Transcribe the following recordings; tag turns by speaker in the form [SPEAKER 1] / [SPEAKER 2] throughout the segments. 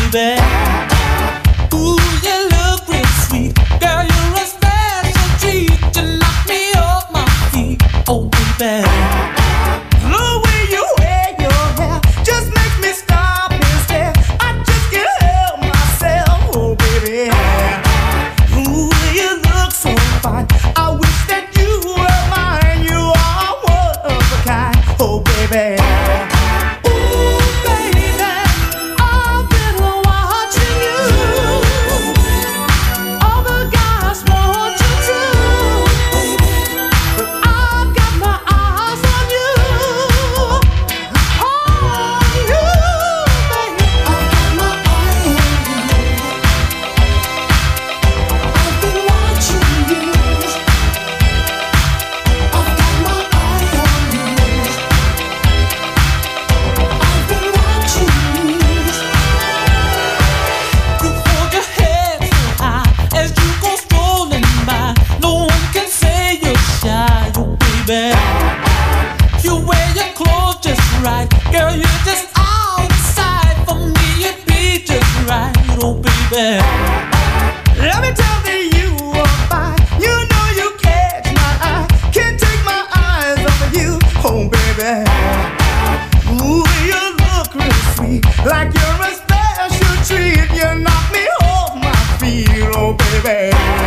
[SPEAKER 1] baby. Ooh, you look real sweet. Girl, you're a special treat. You knock me off my feet. Oh, baby. The way you wear your hair just makes me stop and stare. I just can't help myself. Oh, baby. Ooh, you look so fine. I wish that you were mine. You are one of a kind. Oh, baby. You wear your clothes just right. Girl, you're just outside. For me, you'd be just right. Oh, baby. Let me tell you are fine. You know you catch my eye. Can't take my eyes off of you. Oh, baby. Ooh, you look real sweet. Like you're a special treat. You knock me off my feet. Oh, baby.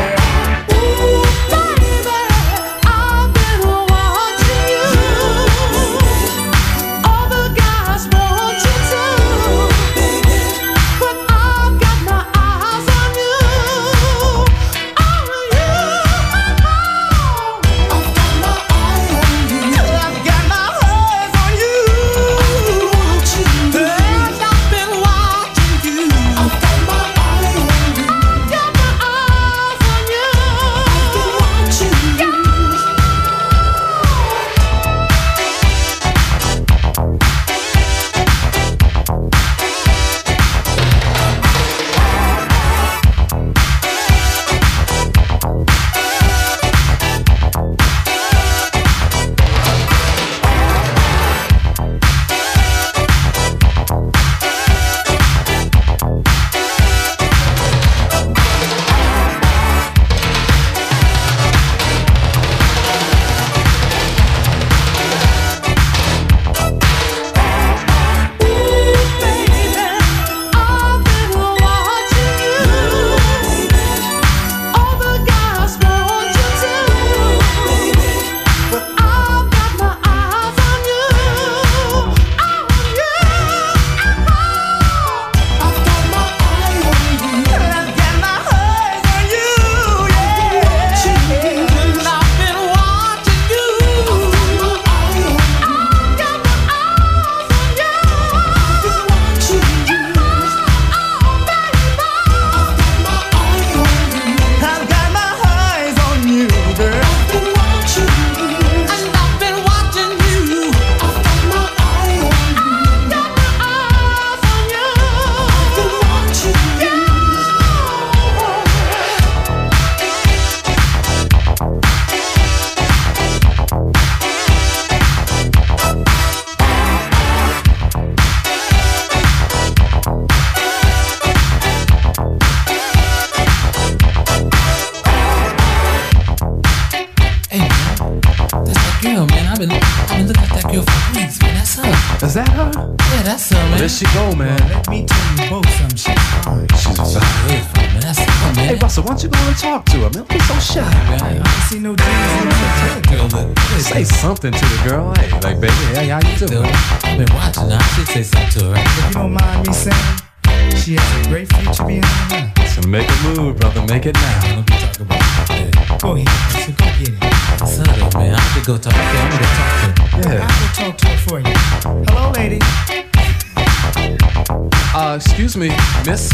[SPEAKER 2] Is that her?
[SPEAKER 1] Yeah, that's her, man.
[SPEAKER 2] There she go, man.
[SPEAKER 3] Let me tell you both something. She's fine.
[SPEAKER 2] She's fine.
[SPEAKER 1] Man, that's her, man.
[SPEAKER 2] Hey, Russell, why don't you go and talk to her, man? Don't be so shy.
[SPEAKER 3] I don't see no Jesus.
[SPEAKER 2] Say something to the girl. Hey, like, baby, hey, how you doing?
[SPEAKER 1] I've been watching her. I should say something to her, right?
[SPEAKER 3] If you don't mind me saying, she has a great future behind her.
[SPEAKER 2] So make a move, brother. Make it now.
[SPEAKER 1] Don't be talking about that.
[SPEAKER 3] Go ahead, so go get it.
[SPEAKER 1] That's her, though, man. I should go talk to her. I'm gonna go talk to her.
[SPEAKER 2] Yeah.
[SPEAKER 3] I'll go talk to her for you. Hello, lady.
[SPEAKER 2] Excuse me, miss.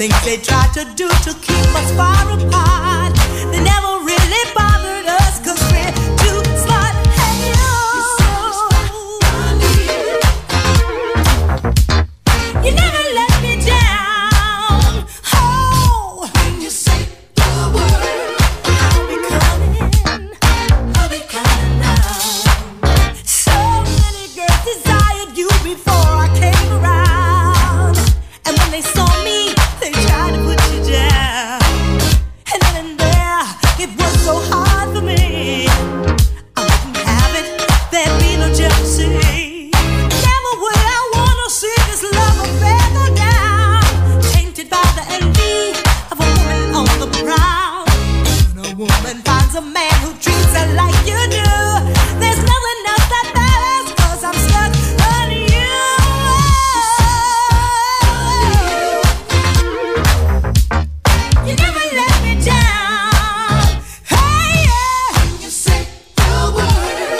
[SPEAKER 4] things they tried to do to keep us far apart, they never really bothered us, 'cause we're too smart. Hey, you never let me down. Oh, when you say the word, I'll be coming round. So many girls desired you before I came around, and when they saw me, they tried to put you down. And then and there, it was so hard for me. I wouldn't have it, there'd be no jealousy. Never would I wanna see this love affair go down, tainted by the envy of a woman on the prowl. When a woman finds a man who treats her like you do, there's nothing else that matters, 'cause I'm stuck on you. You never let me down. Hey, yeah. When you say the word,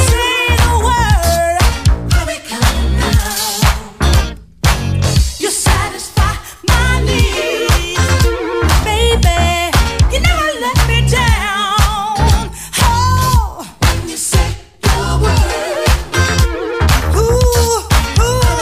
[SPEAKER 4] I'll be coming round. You satisfy my needs, baby. You never let me down. Oh, when you say the word, ooh, ooh,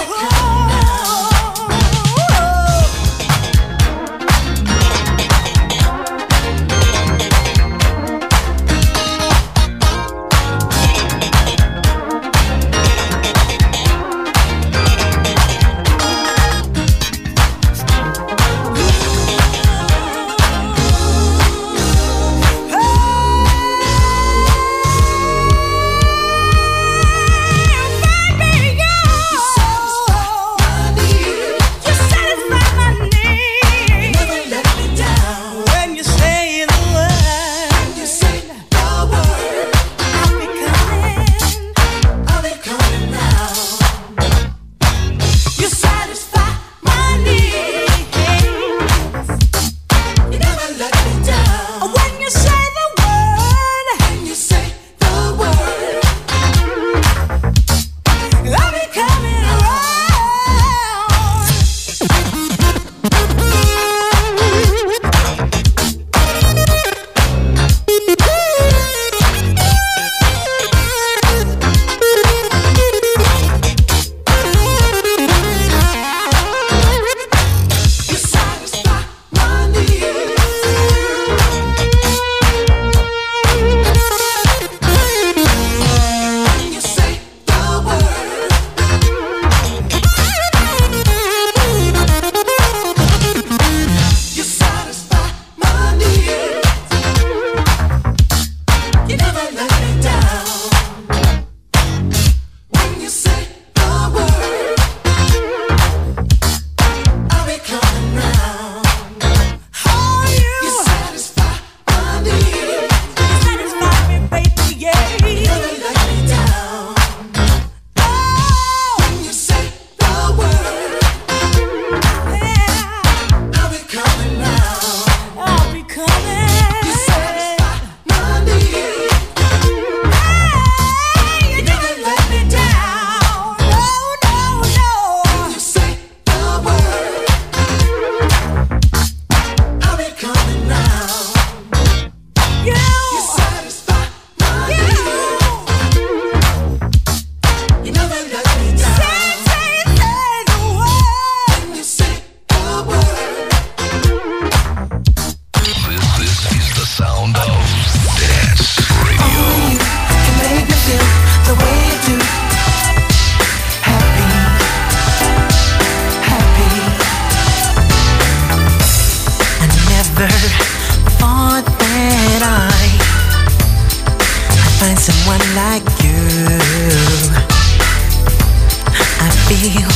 [SPEAKER 5] feel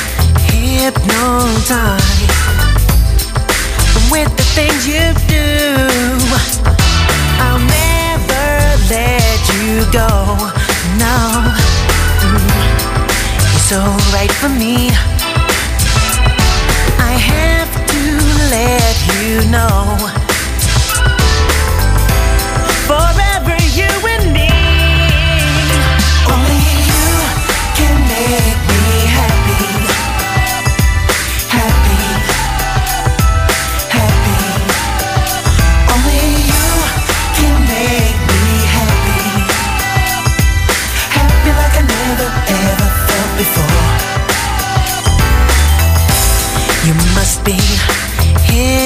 [SPEAKER 5] hypnotized with the things you do. I'll never let you go. No, you're so right for me. I have to let you know. Forever you and me. Only you can make me happy. Happy.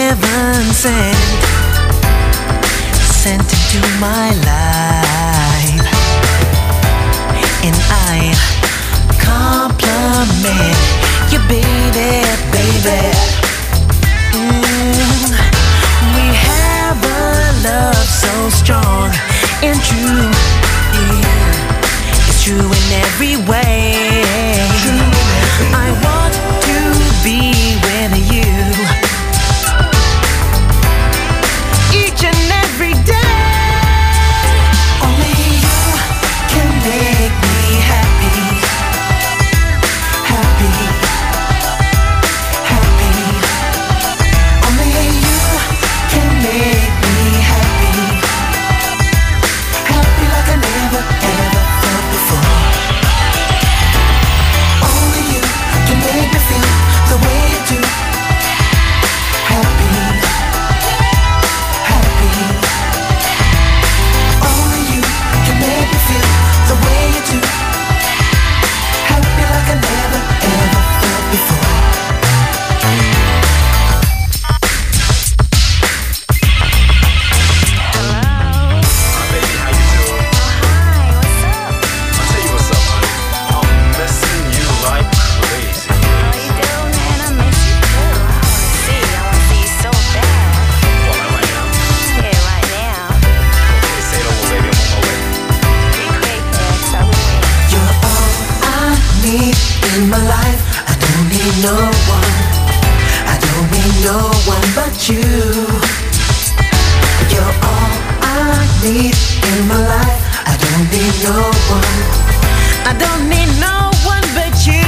[SPEAKER 5] heaven sent into my life, and I compliment you, baby, baby. We have a love so strong and true, yeah. It's true in every way. I want to be with you each and every day. Only you can make me happy, happy, happy. Only you can make me happy, happy like I never ever felt before. Only you can make me feel the way you do. Happy, happy. Only you can make me feel the way you do. Happy like I never ever felt before.
[SPEAKER 6] Baby, how you doing?
[SPEAKER 7] Hi, what's up?
[SPEAKER 6] I'll tell you what's up, honey. I'm missing you like crazy.
[SPEAKER 7] How you doing, man? I miss you too. I wanna see you so bad.
[SPEAKER 6] What, like right now?
[SPEAKER 7] Yeah, right now.
[SPEAKER 6] Okay, say it over, baby. I'm on my way.
[SPEAKER 7] Be quick, Max. I'll be waiting.
[SPEAKER 5] You're all I need in my life. I don't need no one. I don't need no one but you. You're all I need in my life. I don't need no one. I don't need no one but you.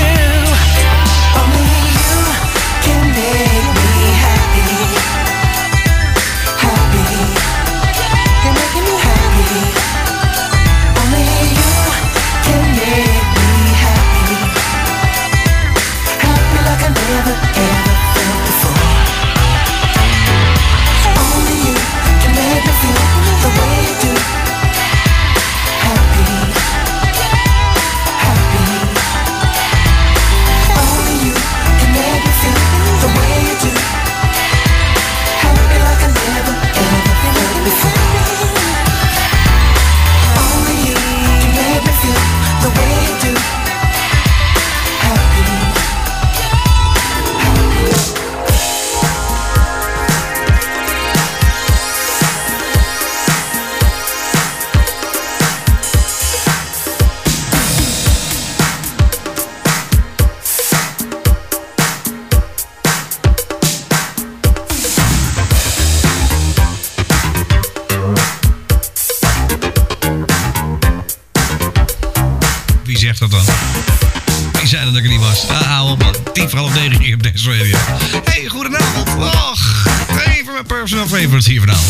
[SPEAKER 5] Only you can make me happy, happy. You're making me happy. Only you can make me happy, happy like I never ever felt before. Only you can make me feel the way you do. Happy, happy. Only you can make me feel the way you do. Happy like I never ever felt before. Only you can make me feel the way you do. Happy,
[SPEAKER 8] Wie zegt dat dan? Wie zei dat ik er niet was? Hou op, 9:10 hier op deze radio. Hey, goedenavond. Och, een van mijn personal favorites hier vanavond.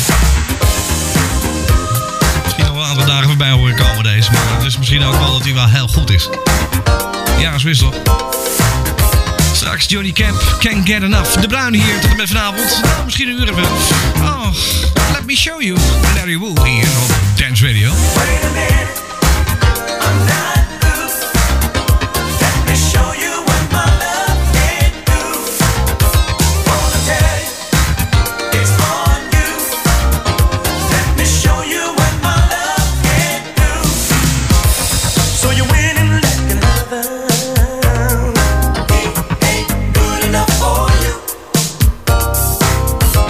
[SPEAKER 8] Misschien nog wel een aantal dagen voorbij horen komen deze, maar het is misschien ook wel dat hij wel heel goed is. Ja, zo is het toch? Straks Johnny Camp, Can't Get Enough. De Bruin hier tot en met vanavond. Nou, misschien een uur of wel. Oh, let me show you. Larry Wu hier op Dance Radio.
[SPEAKER 1] Wait a minute, I'm not through. Let me show you what my love can do. Wanna tell you, it's on you. Let me show you what my love can do. So you went and left another. He ain't good enough for you.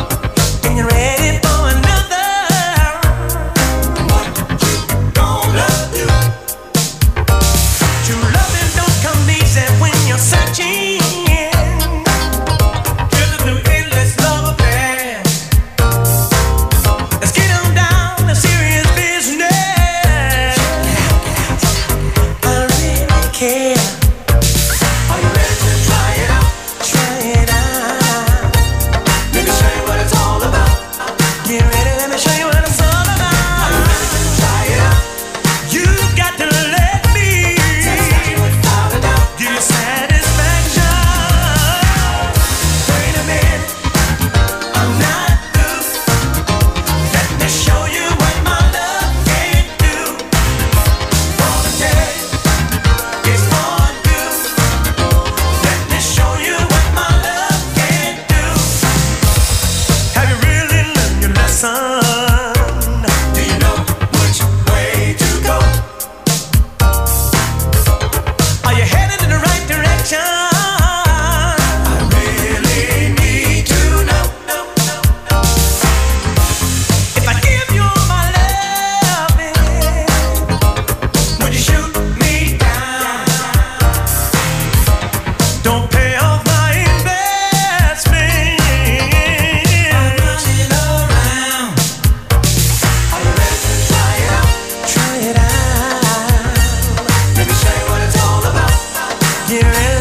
[SPEAKER 1] And you're ready for another. What you gonna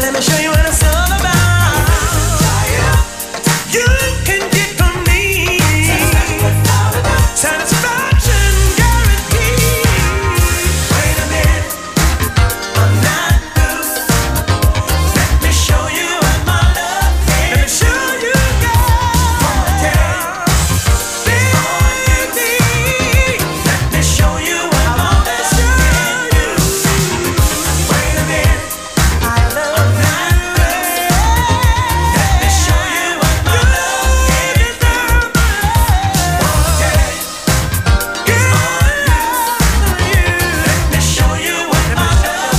[SPEAKER 1] let me show you what it's all about. You can get from me satisfaction guaranteed. Wait a minute, I'm not through. Let me show you what my love is. Let me show you, girl. Baby, let me show you what my love is. Wait a minute, I'm not through. Let me show you what my love is. Let me show you what my love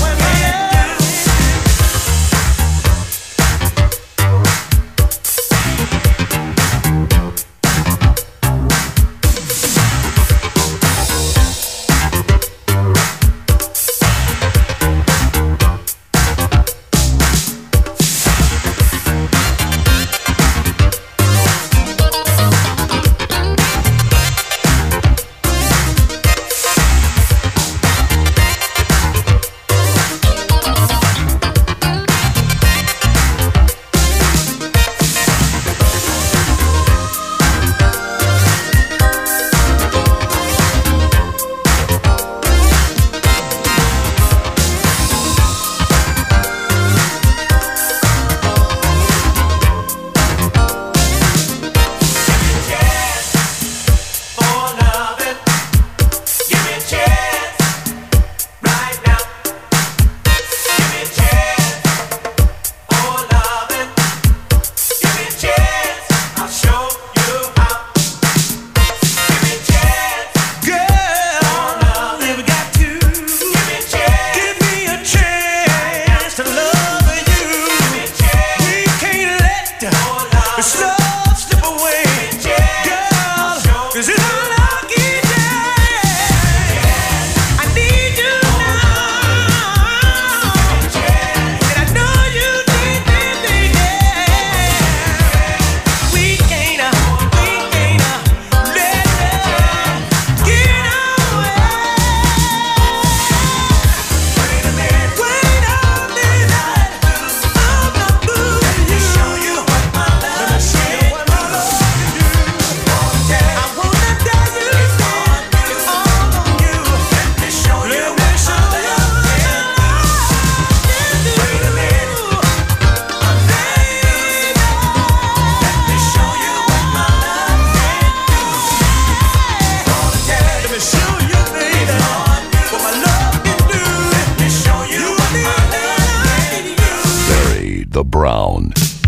[SPEAKER 9] the Brown.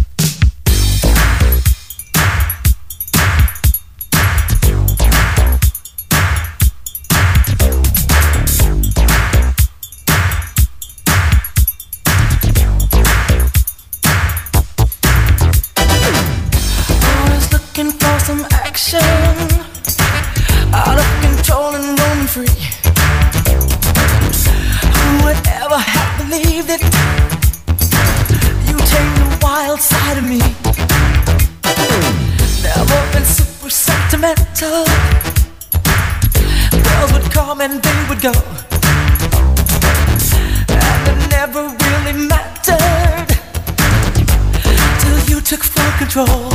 [SPEAKER 5] Always looking for some action, out of control and roaming free. Who would ever have believed it? You take the wild side of me. Never been super sentimental. Girls would come and they would go, and it never really mattered till you took full control.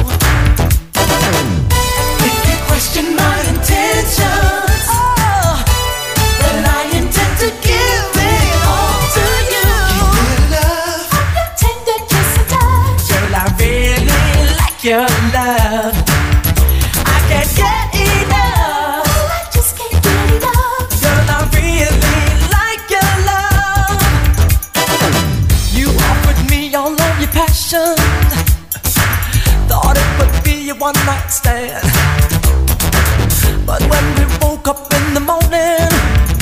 [SPEAKER 5] If you question my intentions, then I intend to give it all to you. I'm your tender kiss and touch. Girl, I really like your love. I can't get enough. I just can't get enough. Girl, I really like your love. You offered me all of your passion. Thought it would be a one-night stand, but when we woke up in the morning,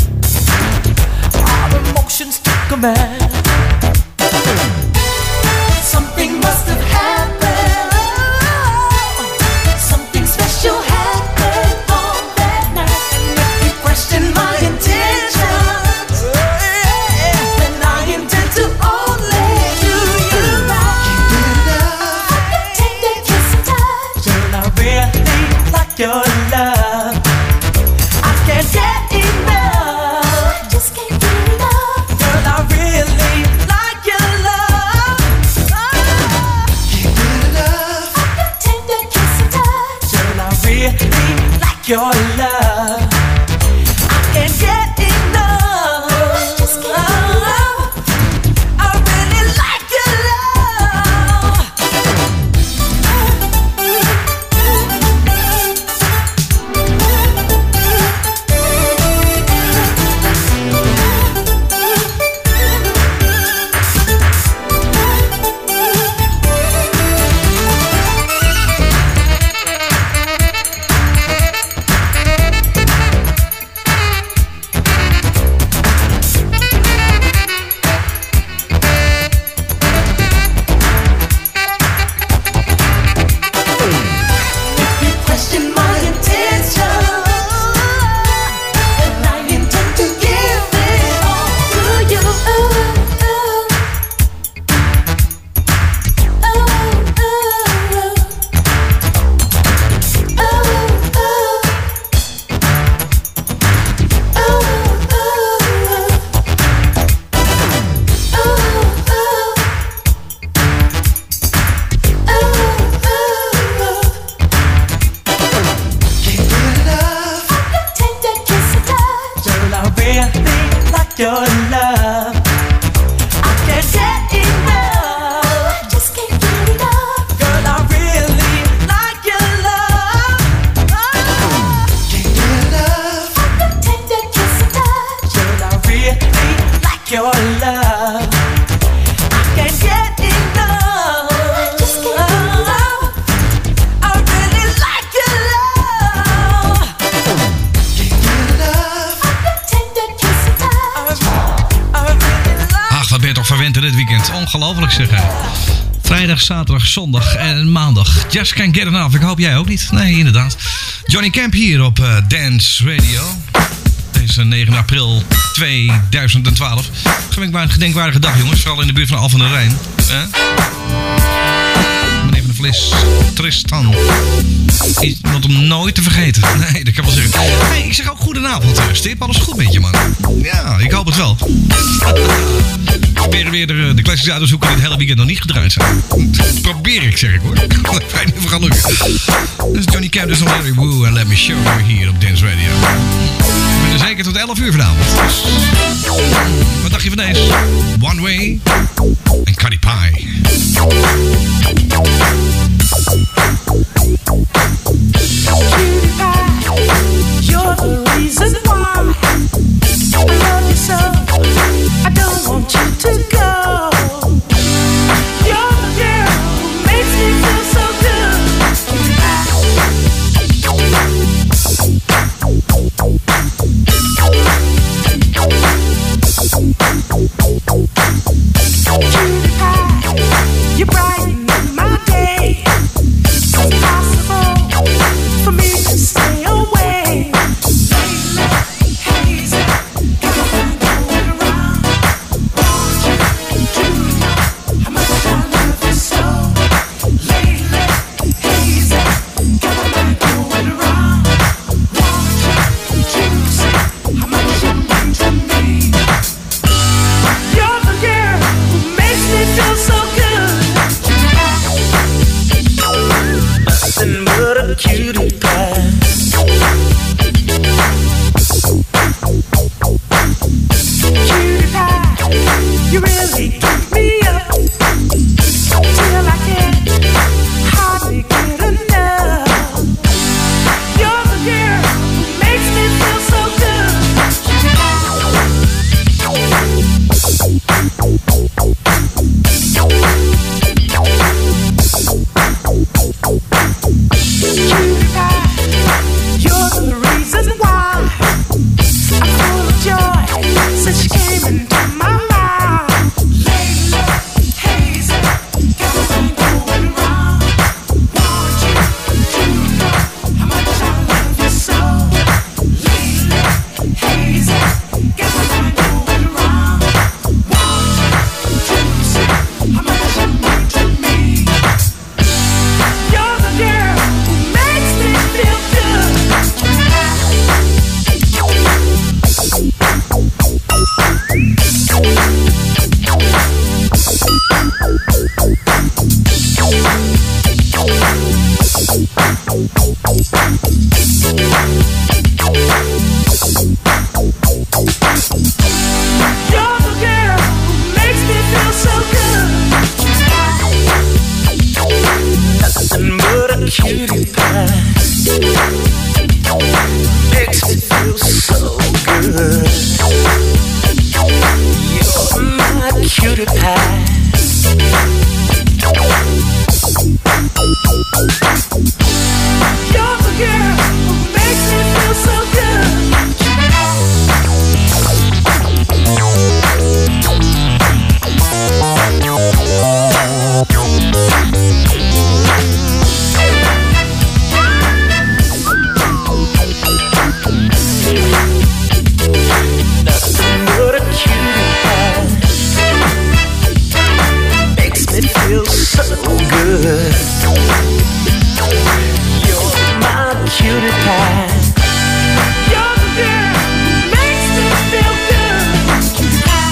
[SPEAKER 5] our emotions took command. Something must have happened. Something special happened on that night. And if you question my intentions, then I intend to only do you right. Take that kiss and touch. Girl, I really like your love. I can't get enough. I just can't get enough. Girl, I really
[SPEAKER 1] your love. I can't get enough. Just can't I really like your love.
[SPEAKER 8] Ongelooflijk zeg. Vrijdag, zaterdag, zondag en maandag. Just can't get enough. Ik hoop jij ook niet. Nee, inderdaad. Johnny Camp hier op Dance Radio. Deze 9 april 2012. Gedenkwaardige dag, jongens. Vooral in de buurt van Al van der Rijn. Meneer van de Vlis. Tristan. Is wat om nooit te vergeten. Nee, dat kan wel zeggen. Hey, ik zeg ook goedenavond, Stip. Alles goed met je, man? Ja, ik hoop het wel. Proberen weer de classics uit te zoeken die het hele weekend nog niet gedraaid zijn. Probeer ik, zeg ik hoor. Fijn even gaan lukken. Dus Johnny Camp, dus nog Larry Woo en Let Me Show You hier op Dance Radio. Ik ben er zeker tot 11 uur vanavond. Dus, wat dacht je van deze? One Way en Cuddy Pie.
[SPEAKER 1] You're the reason why I love you so. I don't want you to go. You're the girl who makes me feel so good. Cutie pie, you brighten my day. It's impossible for me to stay away. Cutie pie. Cutie pie, you really keep me up till I can't hardly get enough. You're the girl who makes me feel so good. Cutie pie.
[SPEAKER 5] good. You're my cutie pie. You're the girl who makes me feel good. Cutie pie.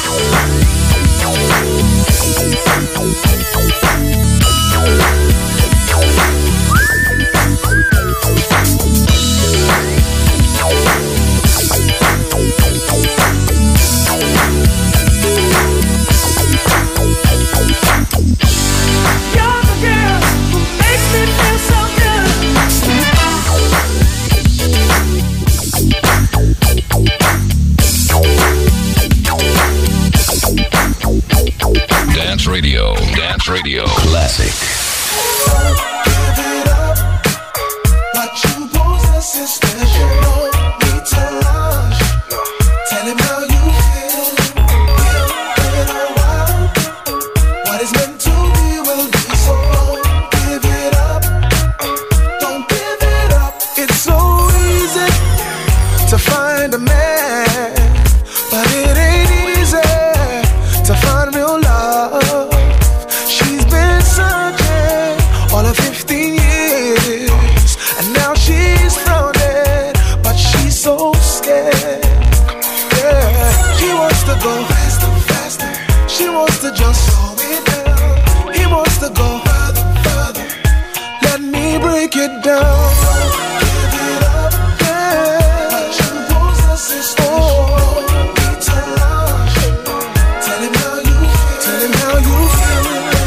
[SPEAKER 9] Dance Radio Classic.
[SPEAKER 10] Give it up. What you possess is special. No need to rush. Tell him how you feel. Give it a while. What is meant to be will be so. Give it up. Don't give it up. It's so easy to find a man, but it ain't easy to find real love. She's been searching all of 15 years, and now she's found it, but she's so scared. Yeah, he wants to go faster, faster. She wants to just slow it down. He wants to go further, further. Let me break it down. Give it up, yeah. What you possess is special. Need to rush. Tell him how you feel. Tell him how you feel.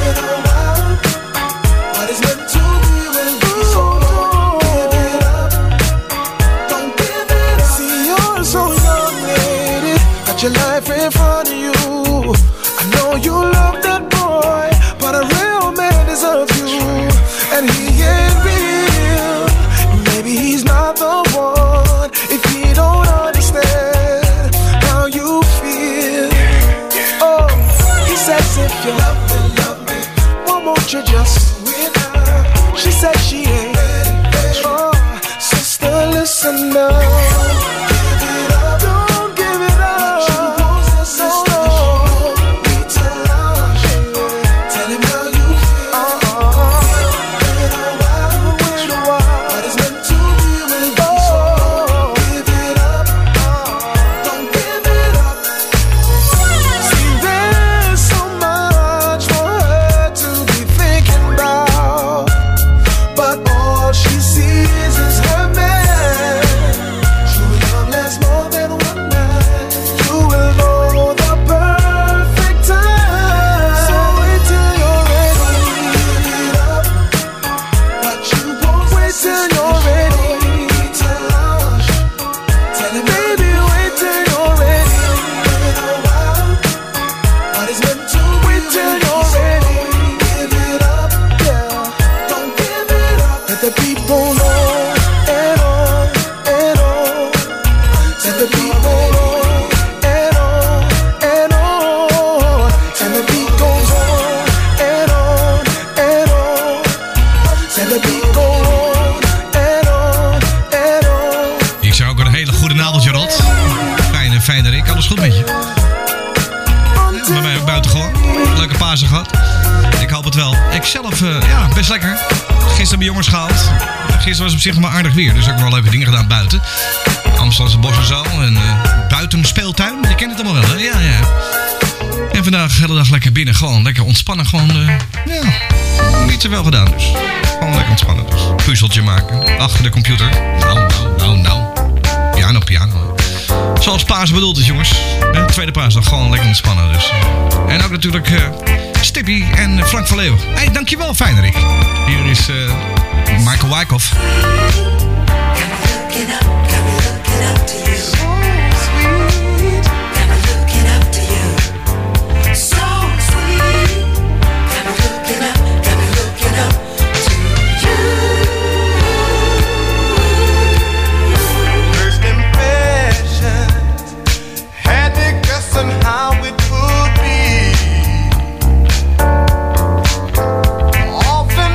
[SPEAKER 10] What is meant to be will be so. Give it up. Don't give it up. See, you're so young, lady. Got your life in front of you. I know you love that boy, but a real man deserves you. And he ain't real. Maybe he's not the one if he don't understand how you feel. Oh, he says if you love me, why won't you just win her? She said she ain't ready. Oh, sister, listen now. Give it up. Don't give it up. No. Need to rush. Tell him how you feel. Wait a while. What is meant to be will be so. Give it up. Don't give it up. See, there's so much for her to be thinking about, but all she sees is her man. True love lasts more than one night. You will know the perfect time. So wait till you're ready. Give it up. What you want, wait till you're ready. Need to rush. Tell him, baby, wait till you're ready. Give it a while. What is meant to wait till you're ready. Give it up, yeah. Don't give it up. Let the people know. And on, and on. Let the people know. And on, and on. And the beat goes on. And on, and on. Let the beat go on. And on, and on.
[SPEAKER 8] Ik zou ook een hele goede naveltje rot. Fijne Rick, alles goed met je? Bij mij ook buitengewoon. Leuke Pasen gehad. Ik hoop het wel. Ik zelf, ja, best lekker. Gisteren bij jongens gehaald. Gisteren was op zich maar aardig weer. Dus ook wel leuke dingen gedaan buiten. Amsterdamse bos en zo. En buiten speeltuin. Je kent het allemaal wel, hè? Ja. En vandaag de hele dag lekker binnen. Gewoon lekker ontspannen. Gewoon, ja, niet zoveel gedaan dus. Gewoon lekker ontspannen dus. Puzzeltje maken. Achter de computer. Nou. Piano. Zoals Pasen bedoeld is, jongens. De tweede paasdag gewoon lekker ontspannen dus. En ook natuurlijk Stippy en Frank van Leeuwen. Hey, dankjewel, Fijnerik. Hier is Michael Wyckoff.
[SPEAKER 10] How it would be. Often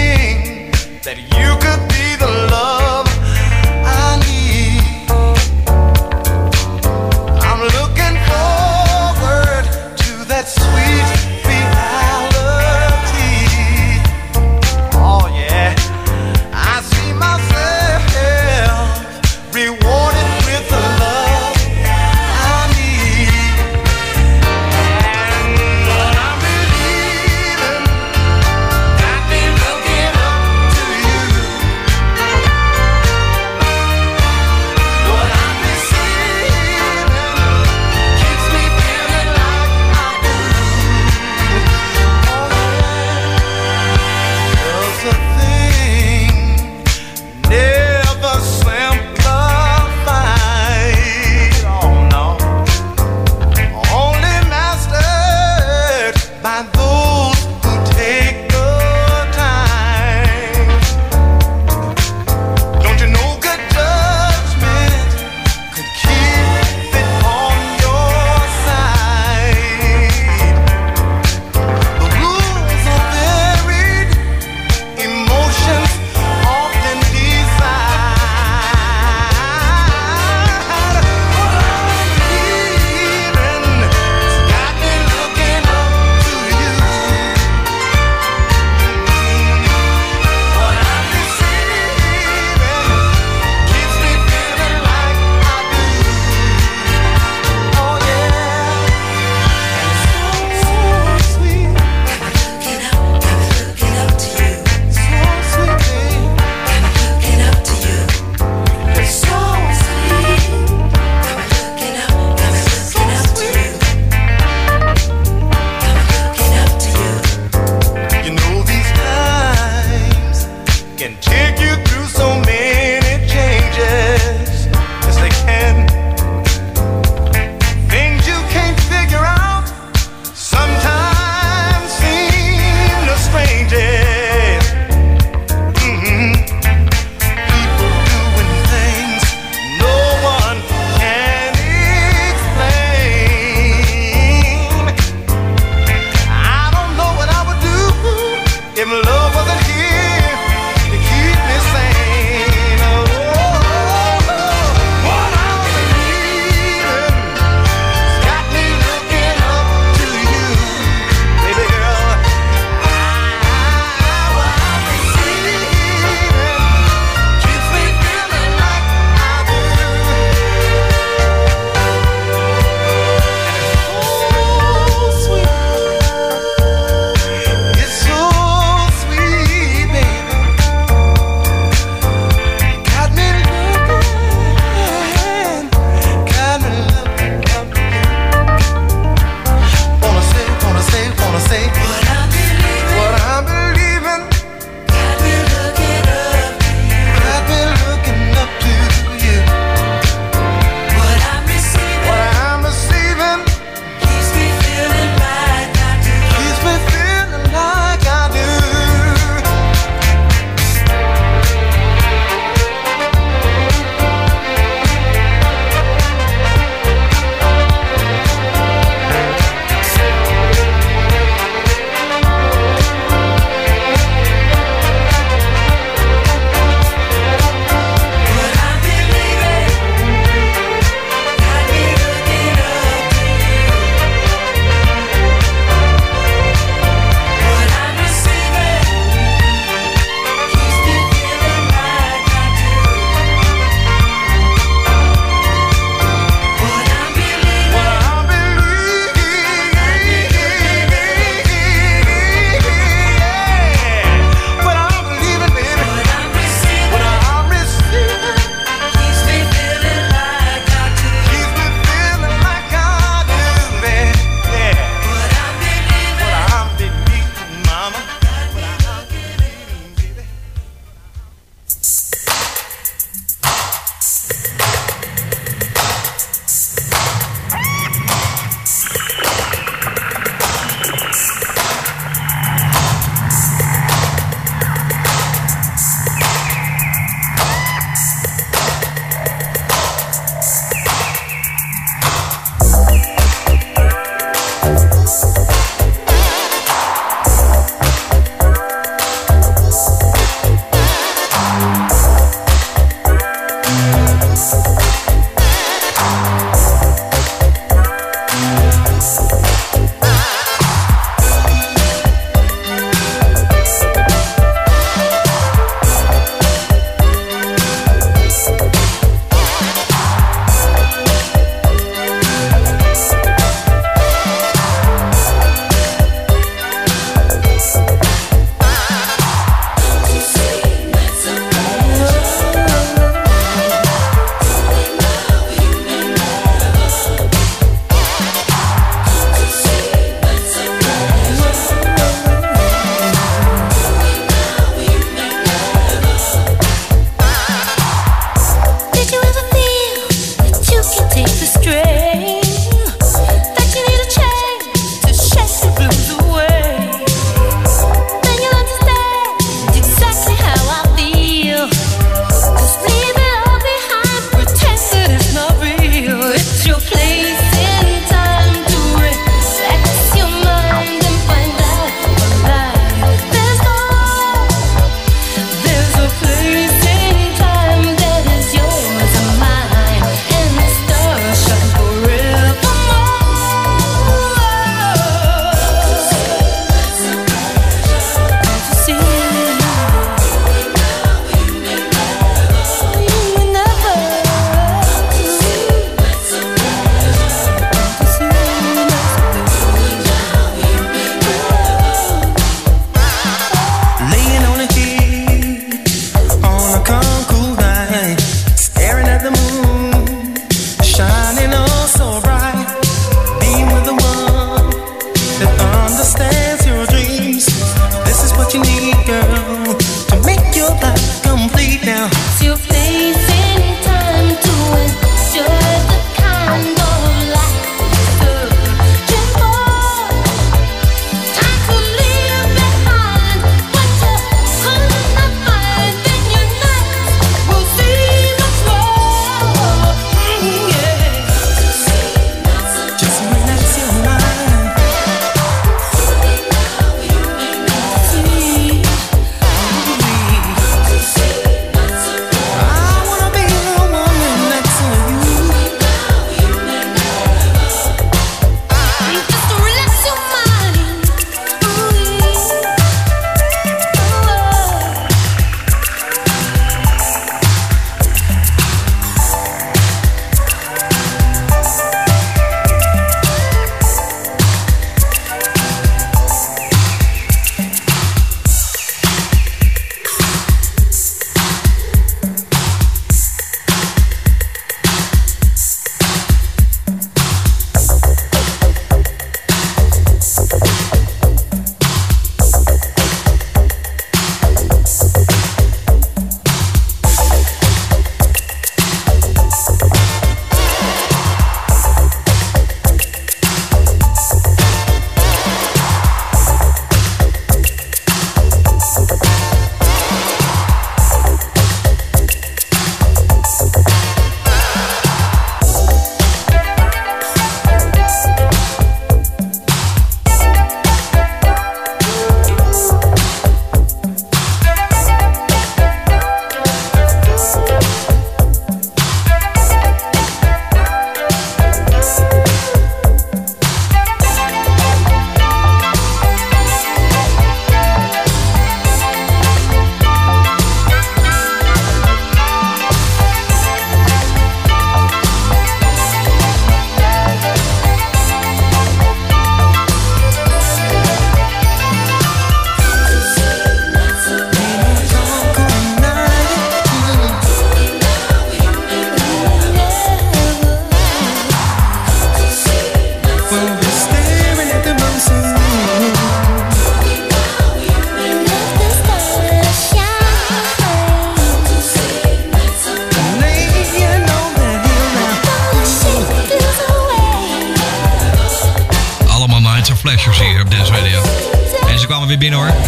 [SPEAKER 10] thinking that you could be the love I need. It's so sweet.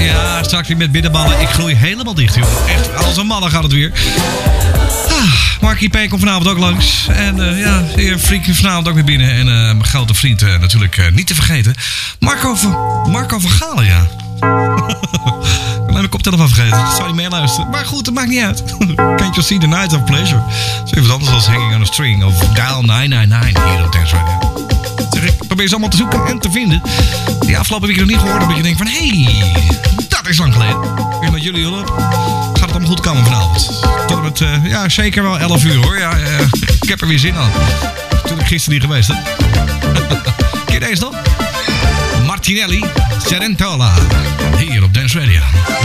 [SPEAKER 8] Ja, straks weer met binnenballen. Ik groei helemaal dicht, joh. Echt, als een mannen gaat het weer. Markie P. komt vanavond ook langs. En ja, heer Freak vanavond ook weer binnen. En mijn grote vriend natuurlijk niet te vergeten. Marco van Galen, ja. Ik ben mijn koptelefoon vergeten. Dat zou niet meeluisteren. Maar goed, dat maakt niet uit. Can't you see the night of pleasure? Dat is even anders dan Hanging on a String of Dial 999 hier op Dance Radio. Zeg ik, probeer ze allemaal te zoeken en te vinden. Die afgelopen week nog niet gehoord. Dat je denkt van, hé, dat is lang geleden. En met jullie hulp gaat het allemaal goed komen vanavond. Tot en met, ja, zeker wel 11 uur hoor. Ja, ik heb er weer zin aan. Natuurlijk gisteren niet geweest, hè. Ken je deze nog? Martinelli, Cerentola. Hier op Dance Radio.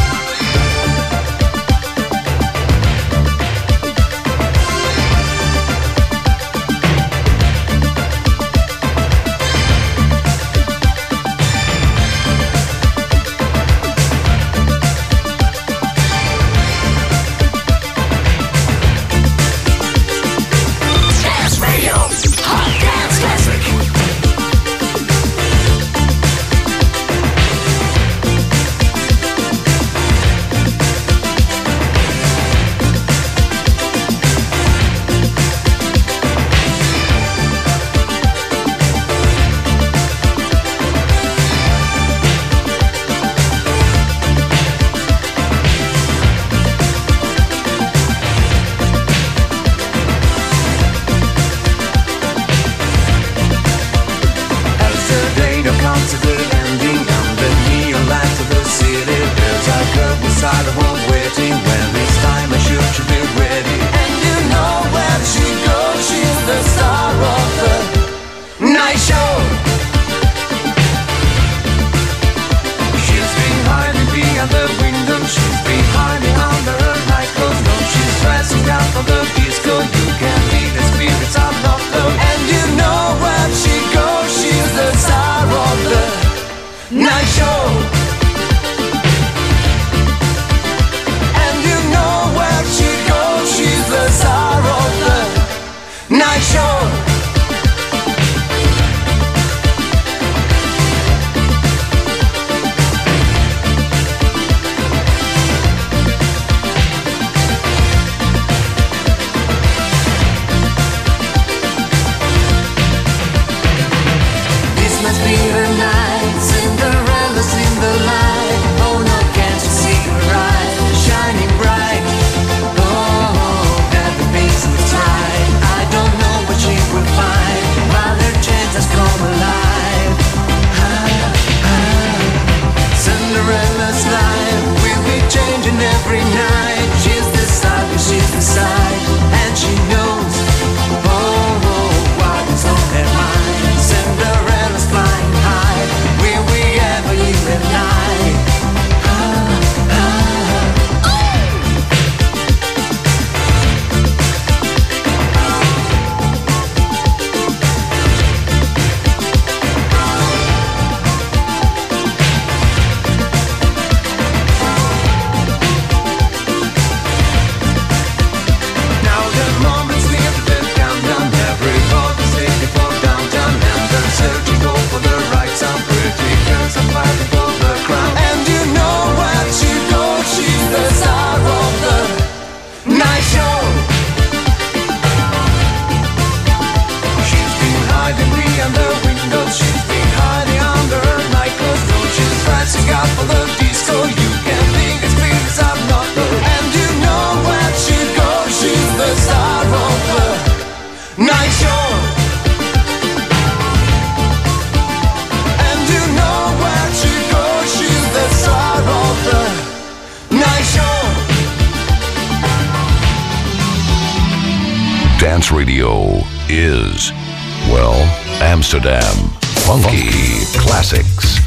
[SPEAKER 9] Dance Radio is, well, Amsterdam. Funky classics.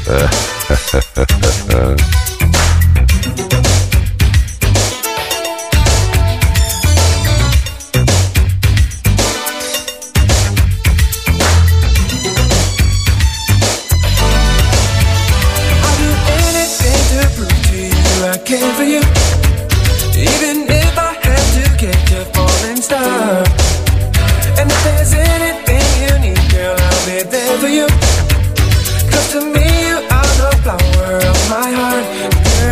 [SPEAKER 10] Care for you, even if I had to get your falling star. And if there's anything you need, girl, I'll be there for you. 'Cause to me you are the flower of my heart. Girl,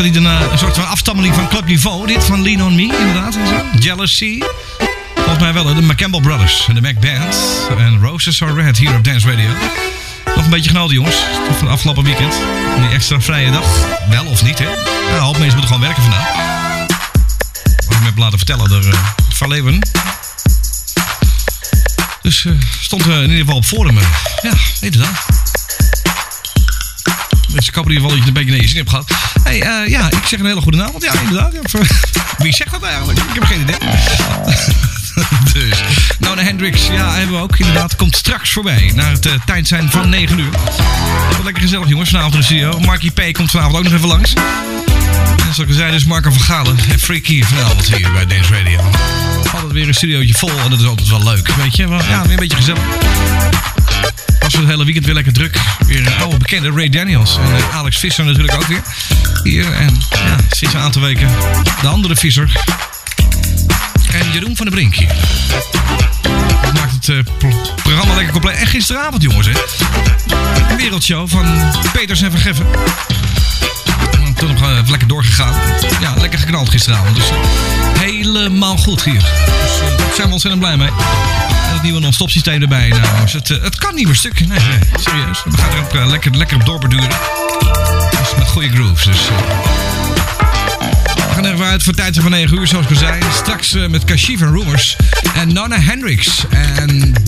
[SPEAKER 8] was hij een soort van afstammeling van Club Niveau. Dit van Lean On Me, inderdaad. En zo. Jealousy. Volgens mij wel, de McCampbell Brothers en de Mac Band. En Roses Are Red hier op Dance Radio. Nog een beetje genoten, jongens. Van de afgelopen weekend. Die extra vrije dag. Wel of niet, hè? Ja, een hoop mensen moeten gewoon werken vandaag. Wat ik me heb laten vertellen door Van Leeuwen. Dus stond in ieder geval op forum. Ja, inderdaad. Dus ik hoop in ieder geval dat je het een beetje naar je zin hebt gehad. Hey, ja, ik zeg een hele goede avond. Ja, inderdaad. Ja, wie zegt dat eigenlijk? Ik heb geen idee. Dus, Nona Hendrix, ja, hebben we ook inderdaad. Komt straks voorbij. Na het tijd zijn van 9 uur. Dat is lekker gezellig, jongens, vanavond in de studio. Marky P komt vanavond ook nog even langs. En zoals ik zei, dus Marco van Galen en Freaky vanavond hier bij Dance Radio. Altijd weer een studiootje vol en dat is altijd wel leuk, weet je. Maar, ja, weer een beetje gezellig. Was het hele weekend weer lekker druk. Weer een oude bekende Ray Daniels. En Alex Visser natuurlijk ook weer. Hier en ja, sinds een aantal weken de andere Visser. En Jeroen van der Brink hier. Dat maakt het programma lekker compleet. En gisteravond, jongens, hè. Een wereldshow van Peters en Van Geffen. Toen nog even lekker doorgegaan. Ja, lekker geknald gisteravond. Dus helemaal goed hier. Dus daar zijn we ontzettend blij mee. En het nieuwe non-stop systeem erbij. Nou, dus het kan niet meer stuk. Nee, serieus. We gaan er ook lekker op doorborduren. Dus met goede grooves. Dus we gaan er even uit voor tijd van 9 uur, zoals ik al zei. Straks met Kashif en Rumors. En Nona Hendrix. En